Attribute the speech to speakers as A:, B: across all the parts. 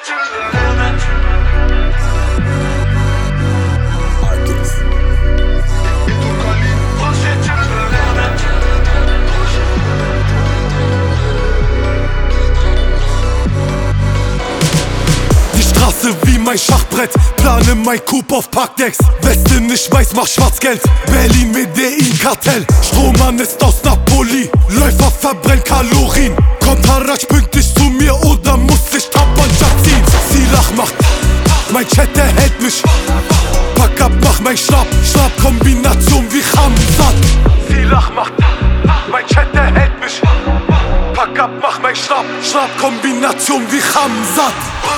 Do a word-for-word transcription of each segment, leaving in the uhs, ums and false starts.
A: Wie mein Schachbrett, plane mein Coup auf Parkdecks. Weste nicht weiß, mach Schwarzgeld. Berlin Medellin-Kartell. Strohmann ist aus Napoli. Läufer verbrennt Kalorien. Kommt Haraj pünktlich zu mir oder muss ich Trabanja ziehen? Silach macht, mein Chat erhält mich. Pack ab, mach mein Schnapp, Schnapp-Kombination wie Khamzat. Silach macht, mein Chat erhält mich. Pack ab, mach mein Schnapp, Schnapp-Kombination wie Khamzat.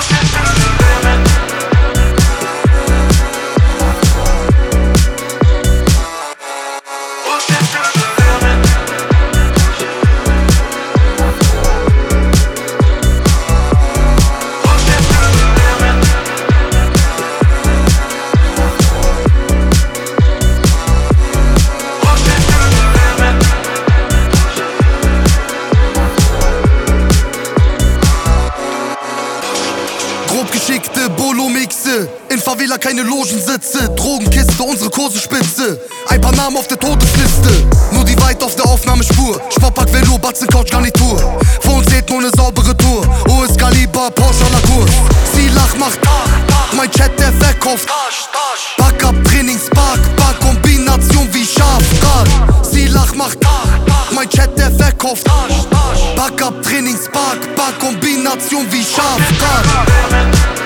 B: Grobgeschickte Bolo-Mixe, in Favela keine Logensitze, Drogenkiste, unsere Kurse spitze, ein paar Namen auf der Todesliste, nur die weit auf der Aufnahmespur, Sportpark, Velo, Batzen, Couch, Garnitur, vor uns zählt nur ne saubere Tour, hohes Kaliber, Porsche à la Kurs, Silach macht, mein Chat der verkauft, Backup, Trainingspark, Bar-Kombination wie Schafrad, Silach macht, mein Chat der verkauft, Backup, Trainingspark, Bar-Kombination wie Schafrad.